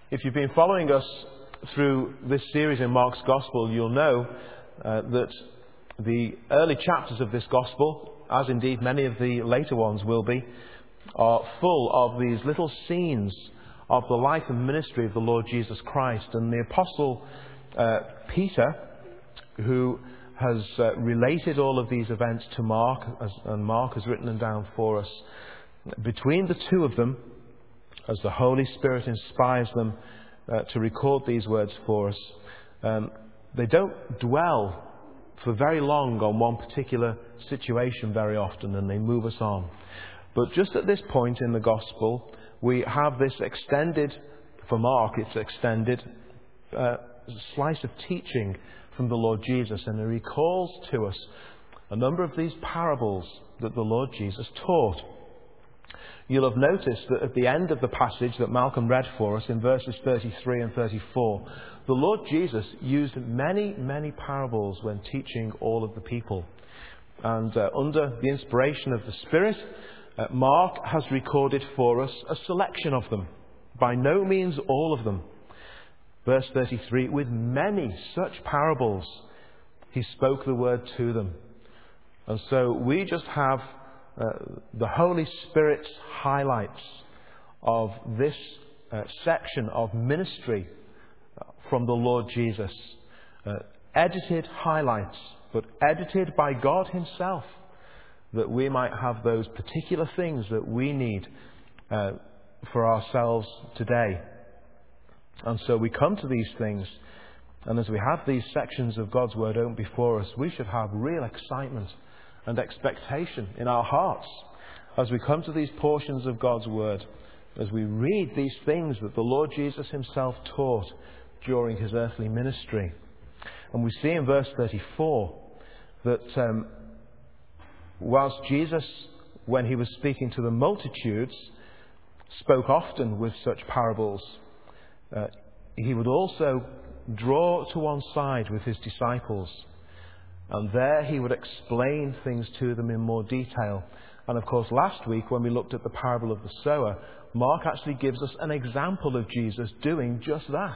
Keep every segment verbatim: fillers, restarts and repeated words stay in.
If you've been following us through this series in Mark's Gospel, you'll know uh, that the early chapters of this Gospel, as indeed many of the later ones will be, are full of these little scenes of the life and ministry of the Lord Jesus Christ. And the Apostle uh, Peter, who has uh, related all of these events to Mark, as, and Mark has written them down for us, between the two of them, as the Holy Spirit inspires them uh, to record these words for us, um, they don't dwell for very long on one particular situation very often, and they move us on. But just at this point in the Gospel, we have this extended, for Mark it's extended, uh, slice of teaching from the Lord Jesus, and he recalls to us a number of these parables that the Lord Jesus taught. You'll have noticed that at the end of the passage that Malcolm read for us in verses thirty-three and thirty-four, the Lord Jesus used many, many parables when teaching all of the people. And uh, under the inspiration of the Spirit, uh, Mark has recorded for us a selection of them. By no means all of them. Verse thirty-three, with many such parables, he spoke the word to them. And so we just have Uh, the Holy Spirit's highlights of this uh, section of ministry from the Lord Jesus. Uh, edited highlights, but edited by God Himself, that we might have those particular things that we need uh, for ourselves today. And so we come to these things, and as we have these sections of God's Word open before us, we should have real excitement and expectation in our hearts as we come to these portions of God's Word, as we read these things that the Lord Jesus Himself taught during His earthly ministry. And we see in verse thirty-four that um, whilst Jesus, when He was speaking to the multitudes, spoke often with such parables, uh, He would also draw to one side with His disciples. And there He would explain things to them in more detail. And of course, last week when we looked at the parable of the sower, Mark actually gives us an example of Jesus doing just that.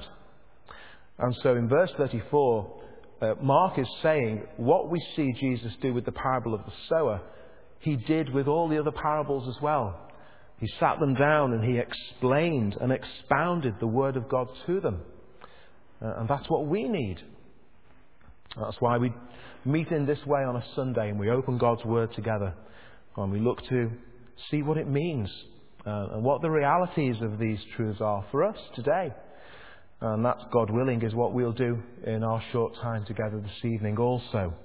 And so in verse thirty-four, uh, Mark is saying what we see Jesus do with the parable of the sower, He did with all the other parables as well. He sat them down and He explained and expounded the Word of God to them. Uh, and that's what we need. That's why we meet in this way on a Sunday and we open God's Word together and we look to see what it means uh, and what the realities of these truths are for us today. And that, God willing, is what we'll do in our short time together this evening also.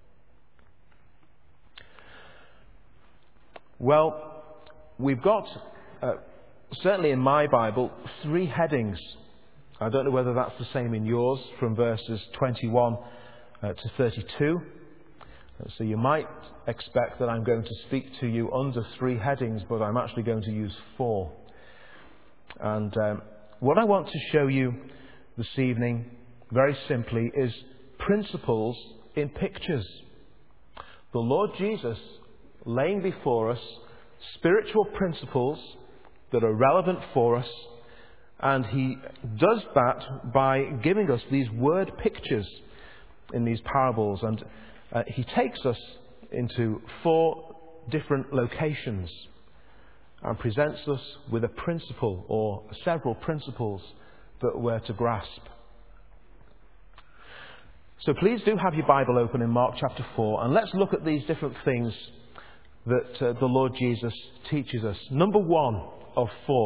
Well, we've got, uh, certainly in my Bible, three headings. I don't know whether that's the same in yours, from verses twenty-one Uh, to thirty-two. So you might expect that I'm going to speak to you under three headings, but I'm actually going to use four. And um, what I want to show you this evening, very simply, is principles in pictures. The Lord Jesus laying before us spiritual principles that are relevant for us, and He does that by giving us these word pictures in these parables, and uh, He takes us into four different locations and presents us with a principle or several principles that we're to grasp. So please do have your Bible open in Mark chapter four, and let's look at these different things that uh, the Lord Jesus teaches us. Number one of four.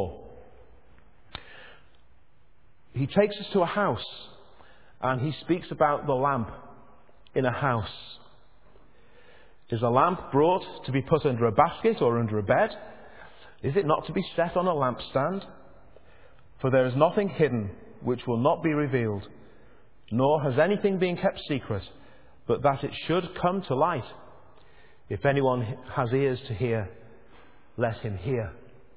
He takes us to a house, and He speaks about the lamp in a house. Is a lamp brought to be put under a basket or under a bed? Is it not to be set on a lampstand? For there is nothing hidden which will not be revealed, nor has anything been kept secret, but that it should come to light. If anyone has ears to hear, let him hear.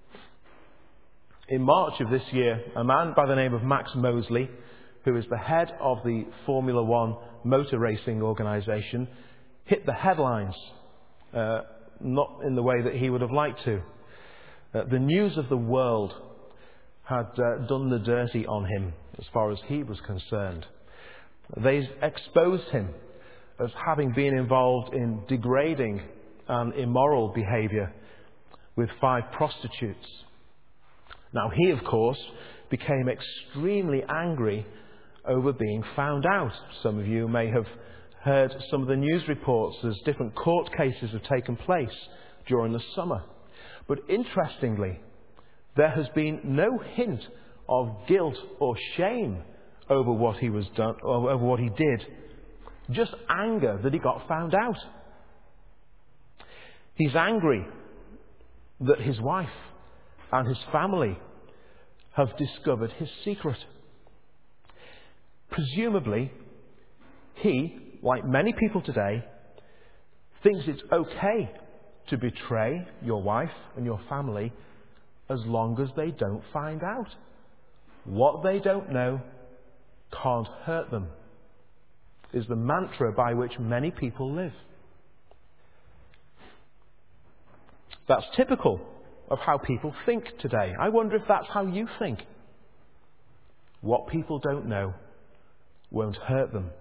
In March of this year, a man by the name of Max Mosley, who is the head of the Formula One motor racing organisation, hit the headlines, uh, not in the way that he would have liked to. Uh, the news of the world had uh, done the dirty on him as far as he was concerned. They exposed him as having been involved in degrading and immoral behaviour with five prostitutes. Now he, of course, became extremely angry over being found out. Some of you may have heard some of the news reports as different court cases have taken place during the summer. But interestingly, there has been no hint of guilt or shame over what he was done, or over what he did. Just anger that he got found out. He's angry that his wife and his family have discovered his secret. Presumably, he, like many people today, thinks it's okay to betray your wife and your family as long as they don't find out. What they don't know can't hurt them, is the mantra by which many people live. That's typical of how people think today. I wonder if that's how you think. What people don't know won't hurt them.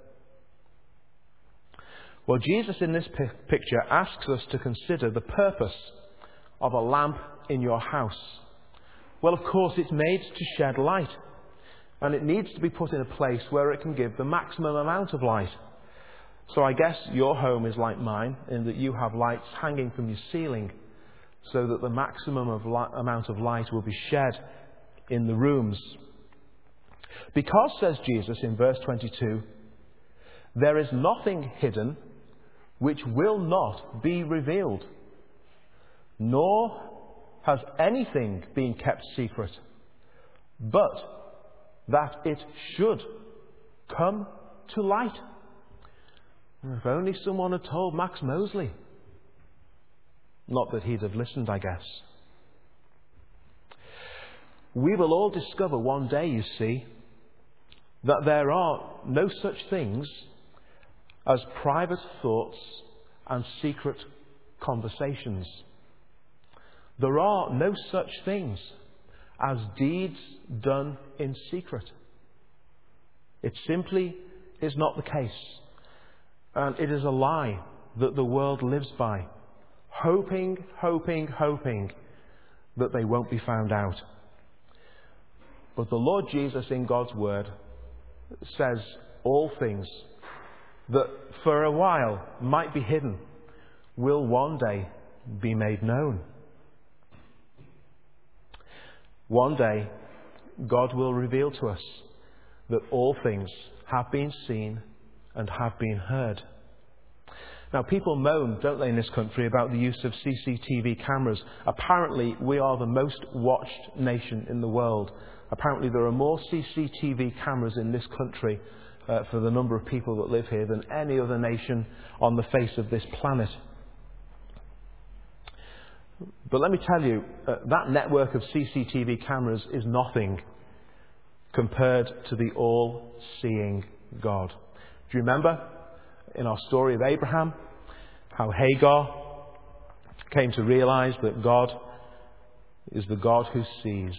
Well, Jesus in this pi- picture asks us to consider the purpose of a lamp in your house. Well, of course, it's made to shed light, and it needs to be put in a place where it can give the maximum amount of light. So I guess your home is like mine in that you have lights hanging from your ceiling so that the maximum of li- amount of light will be shed in the rooms. Because, says Jesus in verse twenty-two, there is nothing hidden which will not be revealed, nor has anything been kept secret, but that it should come to light. If only someone had told Max Mosley. Not that he'd have listened, I guess. We will all discover one day, you see, that there are no such things as private thoughts and secret conversations. There are no such things as deeds done in secret. It simply is not the case. And it is a lie that the world lives by, hoping, hoping, hoping that they won't be found out. But the Lord Jesus in God's Word says all things that for a while might be hidden will one day be made known. One day, God will reveal to us that all things have been seen and have been heard. Now, people moan, don't they, in this country about the use of C C T V cameras. Apparently, we are the most watched nation in the world. Apparently, there are more C C T V cameras in this country uh, for the number of people that live here than any other nation on the face of this planet. But let me tell you, uh, that network of C C T V cameras is nothing compared to the all-seeing God. Do you remember in our story of Abraham how Hagar came to realize that God is the God who sees?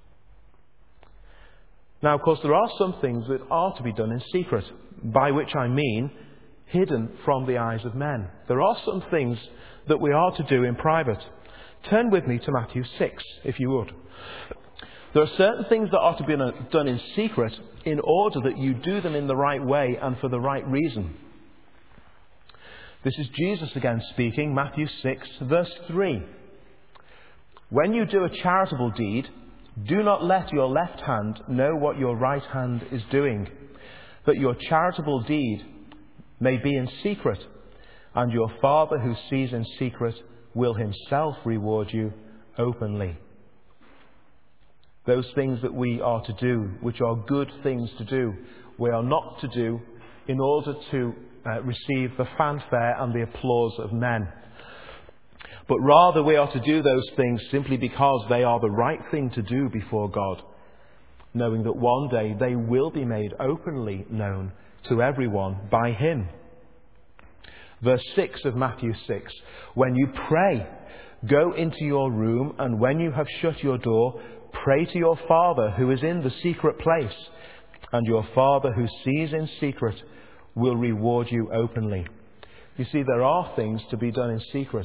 Now, of course, there are some things that are to be done in secret, by which I mean hidden from the eyes of men. There are some things that we are to do in private. Turn with me to Matthew six, if you would. There are certain things that are to be done in secret in order that you do them in the right way and for the right reason. This is Jesus again speaking, Matthew six, verse three. When you do a charitable deed, do not let your left hand know what your right hand is doing, that your charitable deed may be in secret, and your Father who sees in secret will himself reward you openly. Those things that we are to do, which are good things to do, we are not to do in order to uh, receive the fanfare and the applause of men. But rather we are to do those things simply because they are the right thing to do before God, knowing that one day they will be made openly known to everyone by Him. Verse six of Matthew six, when you pray, go into your room, and when you have shut your door, Pray to your Father who is in the secret place, and your Father who sees in secret will reward you openly. You see, there are things to be done in secret.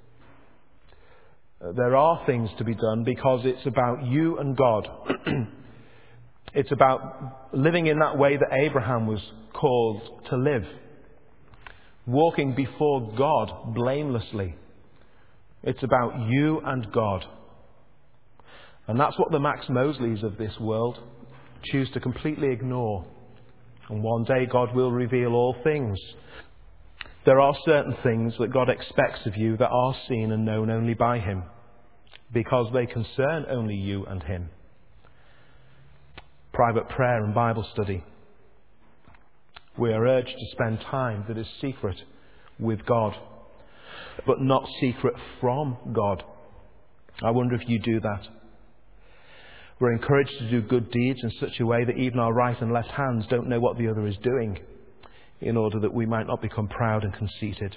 There are things to be done because it's about you and God. It's about living in that way that Abraham was called to live. Walking before God blamelessly. It's about you and God. And that's what the Max Mosleys of this world choose to completely ignore. And one day God will reveal all things. There are certain things that God expects of you that are seen and known only by Him, because they concern only you and Him. Private prayer and Bible study. We are urged to spend time that is secret with God, but not secret from God. I wonder if you do that. We're encouraged to do good deeds in such a way that even our right and left hands don't know what the other is doing, in order that we might not become proud and conceited.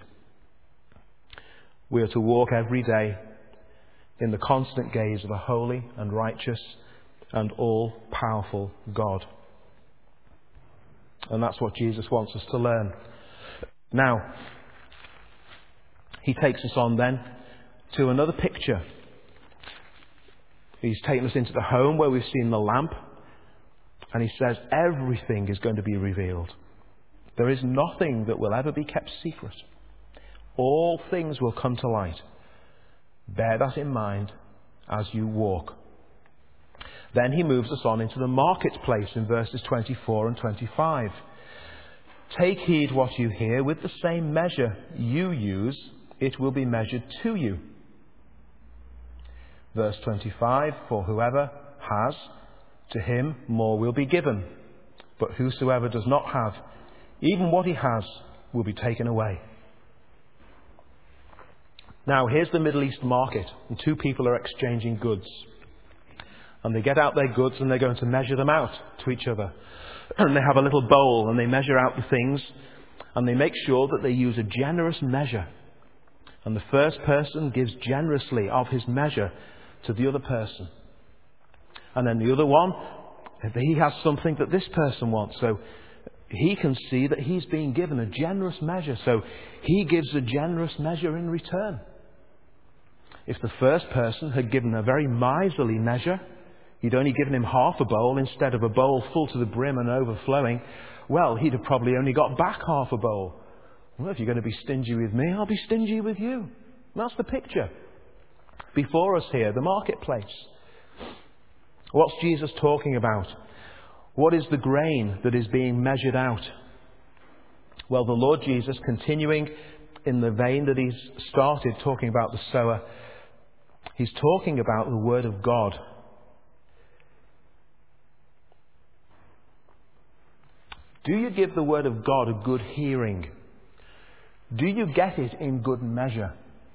We are to walk every day in the constant gaze of a holy and righteous and all-powerful God. And that's what Jesus wants us to learn. Now, He takes us on then to another picture. He's taken us into the home where we've seen the lamp, and He says everything is going to be revealed. There is nothing that will ever be kept secret. All things will come to light. Bear that in mind as you walk. Then He moves us on into the marketplace in verses twenty-four and twenty-five. Take heed what you hear. With the same measure you use, it will be measured to you. Verse twenty-five, for whoever has, to him more will be given. But whosoever does not have, even what he has will be taken away. Now, here's the Middle East market, and two people are exchanging goods. And they get out their goods and they're going to measure them out to each other. And they have a little bowl and they measure out the things, and they make sure that they use a generous measure. And the first person gives generously of his measure to the other person. And then the other one, he has something that this person wants. So he can see that he's being given a generous measure. So he gives a generous measure in return. If the first person had given a very miserly measure, he'd only given him half a bowl instead of a bowl full to the brim and overflowing, well, he'd have probably only got back half a bowl. Well, if you're going to be stingy with me, I'll be stingy with you. And that's the picture. Before us here, the marketplace. What's Jesus talking about? What is the grain that is being measured out? Well, the Lord Jesus, continuing in the vein that He's started talking about the sower, He's talking about the Word of God. Do you give the Word of God a good hearing? Do you get it in good measure?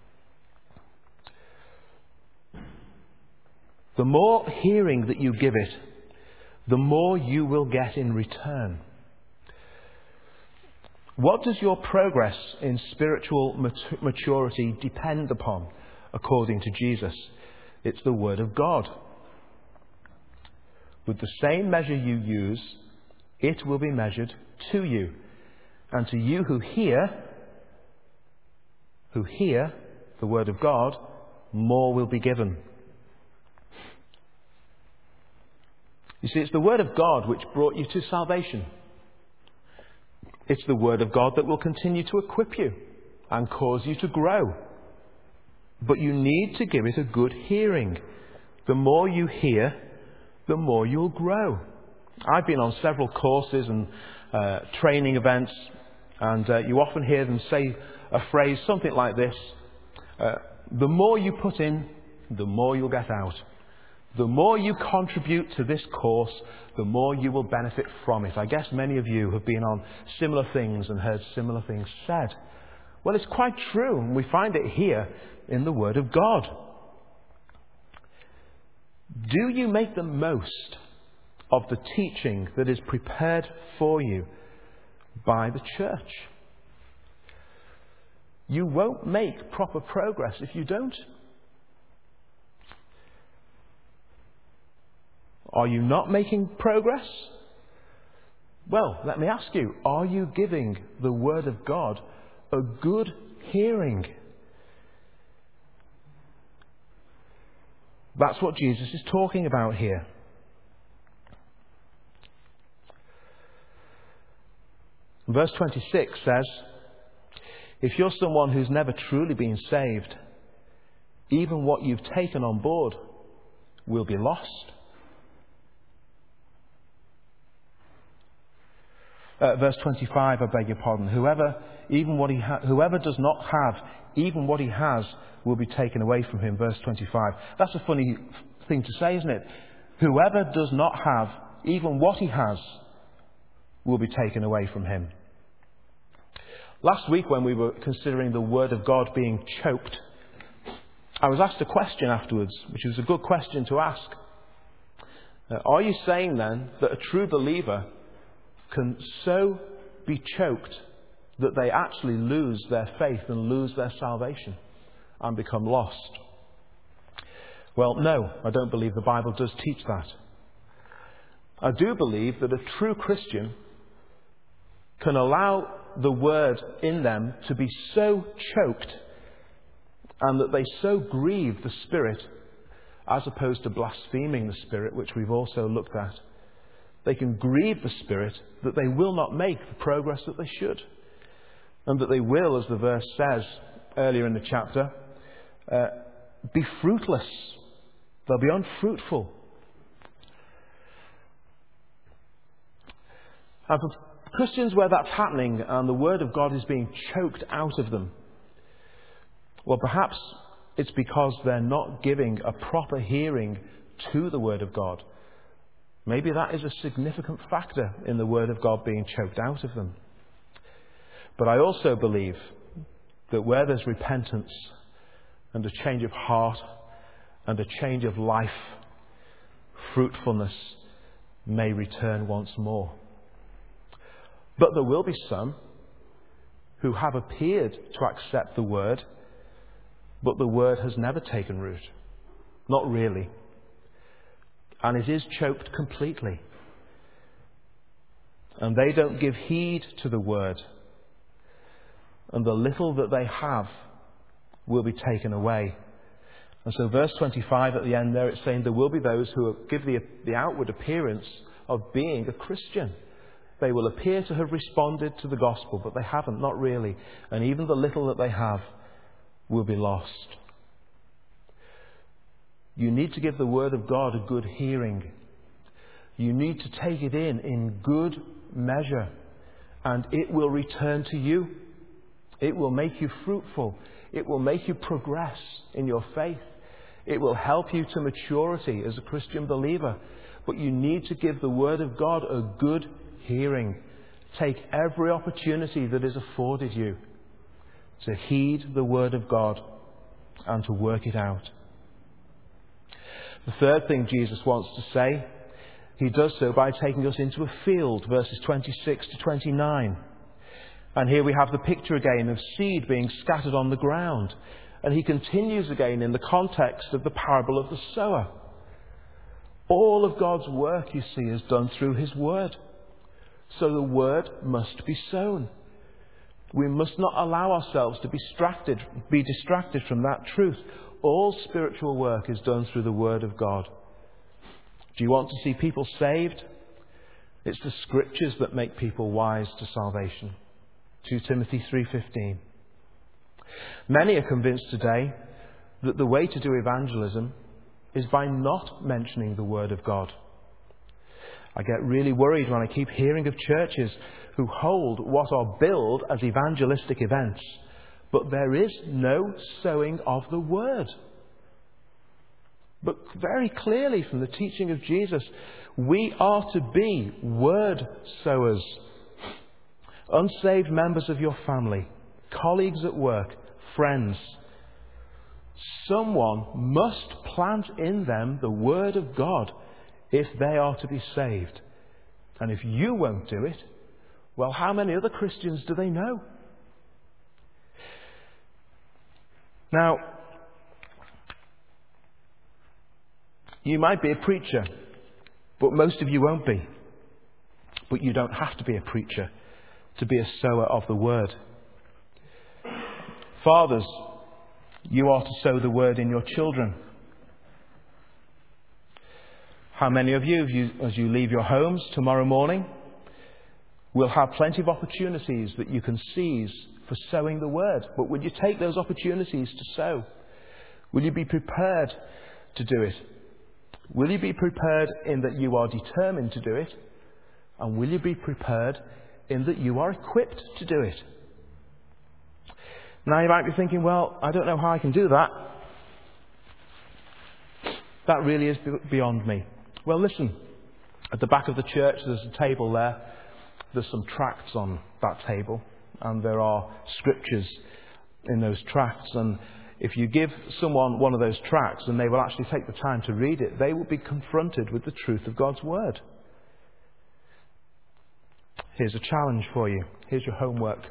The more hearing that you give it, the more you will get in return. What does your progress in spiritual maturity depend upon, according to Jesus? It's the Word of God. With the same measure you use, it will be measured to you. And to you who hear, who hear the Word of God, more will be given. You see, it's the Word of God which brought you to salvation. It's the Word of God that will continue to equip you and cause you to grow. But you need to give it a good hearing. The more you hear, the more you'll grow. I've been on several courses and uh, training events, and uh, you often hear them say a phrase something like this. Uh, the more you put in, the more you'll get out. The more you contribute to this course, the more you will benefit from it. I guess many of you have been on similar things and heard similar things said. Well, it's quite true, and we find it here in the Word of God. Do you make the most of the teaching that is prepared for you by the church? You won't make proper progress if you don't. Are you not making progress? Well, let me ask you, are you giving the Word of God a good hearing? That's what Jesus is talking about here. Verse twenty-six says, if you're someone who's never truly been saved, even what you've taken on board will be lost. Uh, verse twenty-five, I beg your pardon. Whoever, even what he ha- whoever does not have, even what he has, will be taken away from him. Verse twenty-five. That's a funny thing to say, isn't it? Whoever does not have, even what he has, will be taken away from him. Last week, when we were considering the Word of God being choked, I was asked a question afterwards, which was a good question to ask. Uh, are you saying then that a true believer can so be choked that they actually lose their faith and lose their salvation and become lost? Well, no, I don't believe the Bible does teach that. I do believe that a true Christian can allow the Word in them to be so choked and that they so grieve the Spirit, as opposed to blaspheming the Spirit, which we've also looked at. They can grieve the Spirit that they will not make the progress that they should. And that they will, as the verse says earlier in the chapter, uh, be fruitless. They'll be unfruitful. And for Christians where that's happening and the Word of God is being choked out of them, well, perhaps it's because they're not giving a proper hearing to the Word of God. Maybe that is a significant factor in the Word of God being choked out of them. But I also believe that where there's repentance and a change of heart and a change of life, fruitfulness may return once more. But there will be some who have appeared to accept the Word, but the Word has never taken root. Not really. And it is choked completely. And they don't give heed to the Word. And the little that they have will be taken away. And so verse twenty-five at the end there, it's saying there will be those who give the, the outward appearance of being a Christian. They will appear to have responded to the gospel, but they haven't, not really. And even the little that they have will be lost. You need to give the Word of God a good hearing. You need to take it in in good measure, and it will return to you. It will make you fruitful. It will make you progress in your faith. It will help you to maturity as a Christian believer. But you need to give the Word of God a good hearing. Take every opportunity that is afforded you to heed the Word of God and to work it out. The third thing Jesus wants to say, he does so by taking us into a field, verses twenty-six to twenty-nine. And here we have the picture again of seed being scattered on the ground. And he continues again in the context of the parable of the sower. All of God's work, you see, is done through his Word. So the Word must be sown. We must not allow ourselves to be distracted, be distracted from that truth. All spiritual work is done through the Word of God. Do you want to see people saved? It's the Scriptures that make people wise to salvation. Second Timothy three fifteen. Many are convinced today that the way to do evangelism is by not mentioning the Word of God. I get really worried when I keep hearing of churches who hold what are billed as evangelistic events, but there is no sowing of the Word. But very clearly from the teaching of Jesus, we are to be Word sowers. Unsaved members of your family, colleagues at work, friends. Someone must plant in them the Word of God if they are to be saved. And if you won't do it, well, how many other Christians do they know? Now, you might be a preacher. But most of you won't be. But you don't have to be a preacher to be a sower of the word. Fathers, you are to sow the word in your children. How many of you, as you, as you leave your homes tomorrow morning, will have plenty of opportunities that you can seize for sowing the word? But will you take those opportunities to sow? Will you be prepared to do it? Will you be prepared in that you are determined to do it? And will you be prepared in that you are equipped to do it? Now you might be thinking, well, I don't know how I can do that. That really is beyond me. Well, listen, at the back of the church there's a table there. There's some tracts on that table, and there are scriptures in those tracts. And if you give someone one of those tracts and they will actually take the time to read it, they will be confronted with the truth of God's word. Here's a challenge for you. Here's your homework.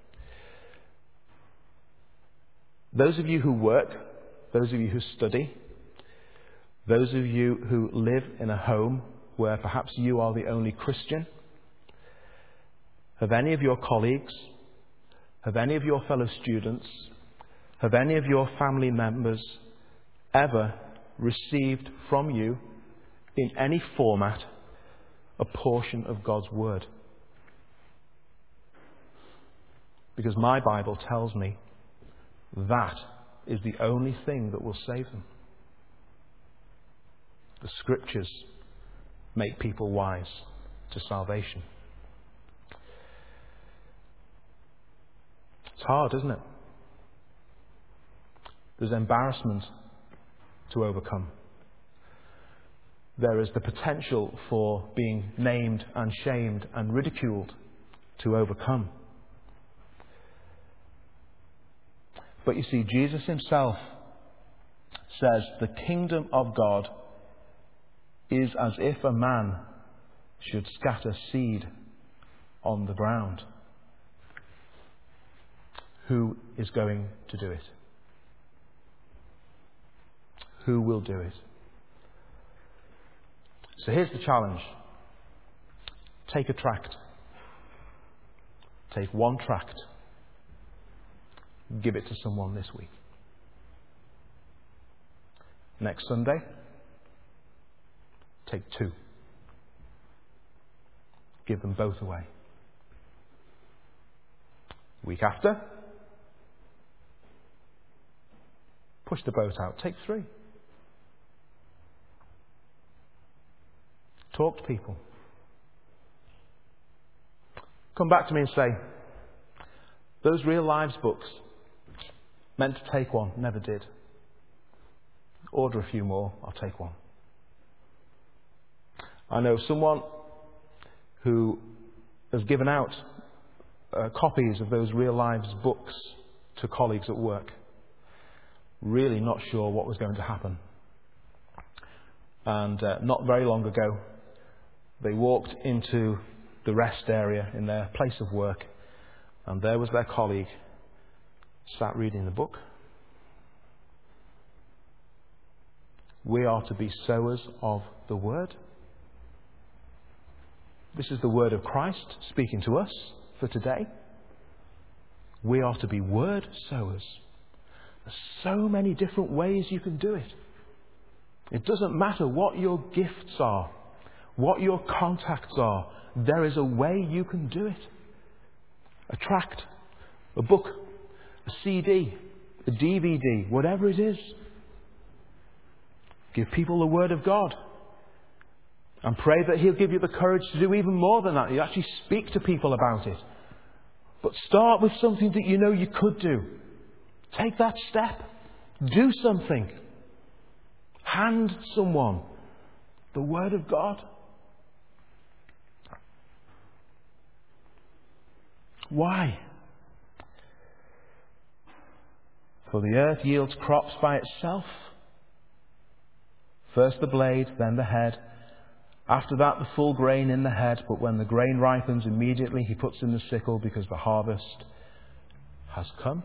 Those of you who work, those of you who study, those of you who live in a home where perhaps you are the only Christian, have any of your colleagues, have any of your fellow students, have any of your family members ever received from you in any format a portion of God's word? Because my Bible tells me that is the only thing that will save them. The scriptures make people wise to salvation. It's hard, isn't it? There's embarrassment to overcome. There is the potential for being named and shamed and ridiculed to overcome. But you see, Jesus himself says the kingdom of God is as if a man should scatter seed on the ground. Who is going to do it? Who will do it? So here's the challenge. Take a tract. Take one tract. Give it to someone this week. Next Sunday, take two. Give them both away. Week after, push the boat out. Take three. Talk to people. Come back to me and say, those Real Lives books, meant to take one, never did. Order a few more, I'll take one. I know someone who has given out uh, copies of those Real Lives books to colleagues at work. Really not sure what was going to happen. And uh, not very long ago, they walked into the rest area in their place of work, and there was their colleague sat reading the book. We are to be sowers of the word. This is the word of Christ speaking to us for today. We are to be word sowers. There's so many different ways you can do it. It doesn't matter what your gifts are, what your contacts are. There is a way you can do it. A tract, a book, a C D, a D V D, whatever it is. Give people the word of God. And pray that he'll give you the courage to do even more than that. You actually speak to people about it. But start with something that you know you could do. Take that step. Do something. Hand someone the word of God. Why? For the earth yields crops by itself. First the blade, then the head. After that the full grain in the head. But when the grain ripens, immediately he puts in the sickle, because the harvest has come.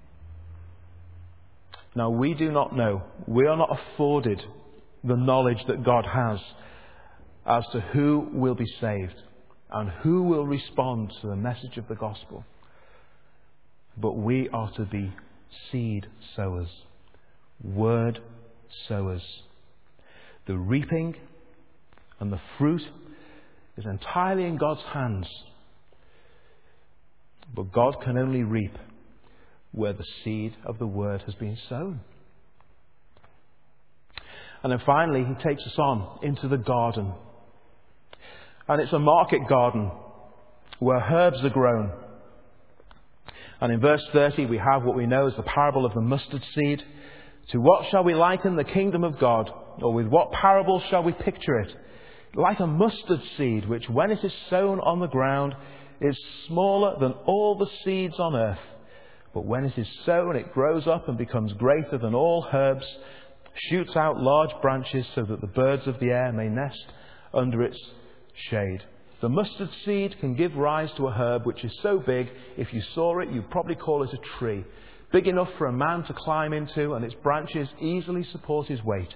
Now we do not know. We are not afforded the knowledge that God has. as to who will be saved and who will respond to the message of the gospel. But we are to be seed sowers, word sowers. The reaping and the fruit is entirely in God's hands. But God can only reap where the seed of the word has been sown. And then finally, he takes us on into the garden. And it's a market garden where herbs are grown. And in verse thirty, we have what we know as the parable of the mustard seed. To what shall we liken the kingdom of God? Or with what parable shall we picture it? Like a mustard seed, which when it is sown on the ground is smaller than all the seeds on earth. But when it is sown, it grows up and becomes greater than all herbs, shoots out large branches so that the birds of the air may nest under its shade. The mustard seed can give rise to a herb which is so big, if you saw it, you'd probably call it a tree. Big enough for a man to climb into, and its branches easily support his weight.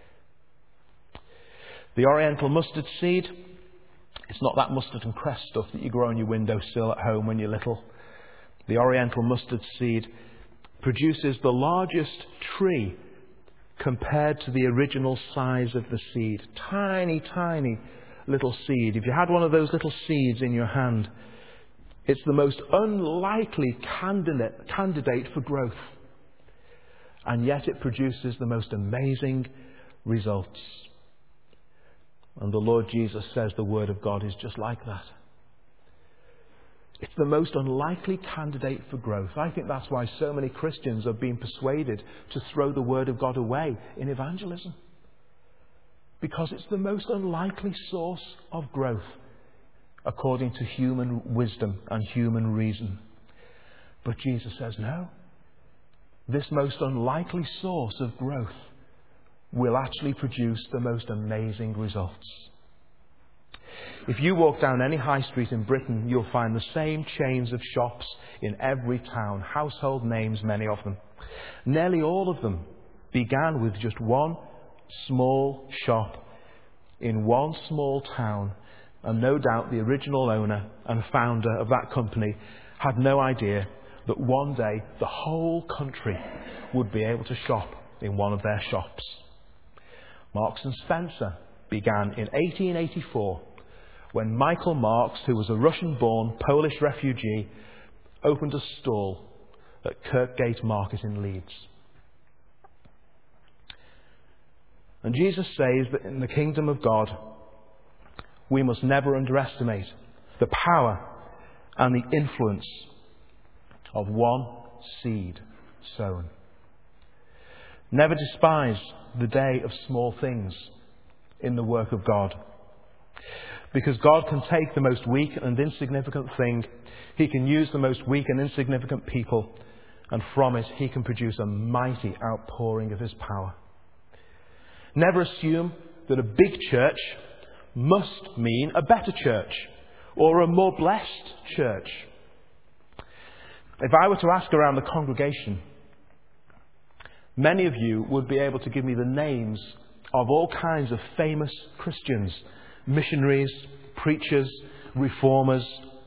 The oriental mustard seed, it's not that mustard and cress stuff that you grow on your windowsill at home when you're little. The oriental mustard seed produces the largest tree compared to the original size of the seed. Tiny, tiny little seed. If you had one of those little seeds in your hand, it's the most unlikely candidate, candidate for growth. And yet it produces the most amazing results. And the Lord Jesus says the Word of God is just like that. It's the most unlikely candidate for growth. I think that's why so many Christians have been persuaded to throw the Word of God away in evangelism. Because it's the most unlikely source of growth, according to human wisdom and human reason. But Jesus says, no. This most unlikely source of growth will actually produce the most amazing results. If you walk down any high street in Britain, you'll find the same chains of shops in every town, household names, many of them. Nearly all of them began with just one small shop in one small town, and no doubt the original owner and founder of that company had no idea that one day the whole country would be able to shop in one of their shops. Marks and Spencer began in eighteen eighty-four when Michael Marks, who was a Russian-born Polish refugee, opened a stall at Kirkgate Market in Leeds. And Jesus says that in the kingdom of God, we must never underestimate the power and the influence of one seed sown. Never despise the day of small things in the work of God. Because God can take the most weak and insignificant thing, He can use the most weak and insignificant people, and from it He can produce a mighty outpouring of His power. Never assume that a big church must mean a better church or a more blessed church. If I were to ask around the congregation, many of you would be able to give me the names of all kinds of famous Christians, missionaries, preachers, reformers.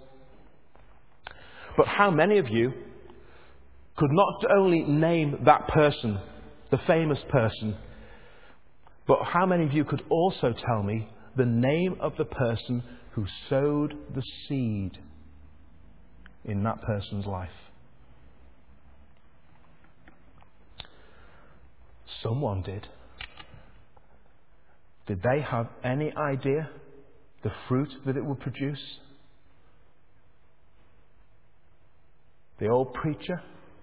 But how many of you could not only name that person, the famous person, but how many of you could also tell me the name of the person who sowed the seed in that person's life? Someone did. Did they have any idea the fruit that it would produce? The old preacher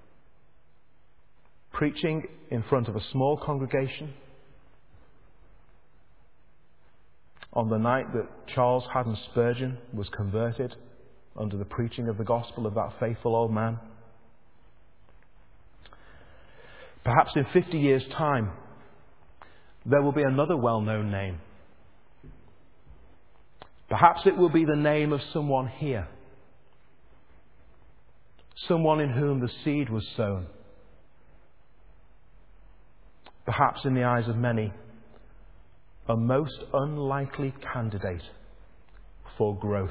preaching in front of a small congregation on the night that Charles Haddon Spurgeon was converted under the preaching of the gospel of that faithful old man. Perhaps in fifty years' time, there will be another well-known name. Perhaps it will be the name of someone here. Someone in whom the seed was sown. Perhaps in the eyes of many, a most unlikely candidate for growth.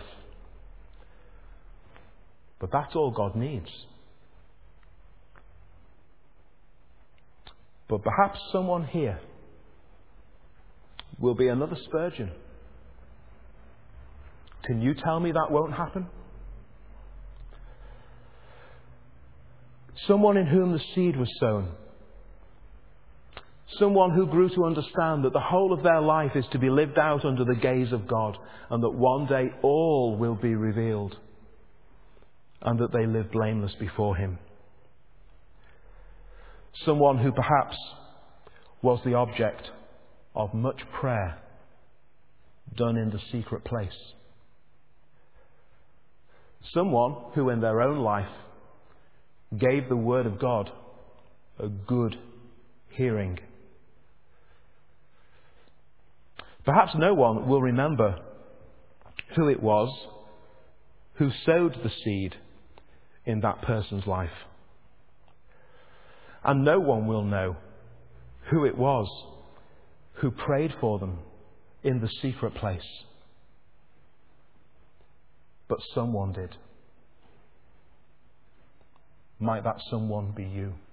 But that's all God needs. But perhaps someone here will be another Spurgeon. Can you tell me that won't happen? Someone in whom the seed was sown. Someone who grew to understand that the whole of their life is to be lived out under the gaze of God, and that one day all will be revealed, and that they live blameless before Him. Someone who perhaps was the object of much prayer done in the secret place. Someone who in their own life gave the Word of God a good hearing. Perhaps no one will remember who it was who sowed the seed in that person's life. And no one will know who it was who prayed for them in the secret place. But someone did. Might that someone be you?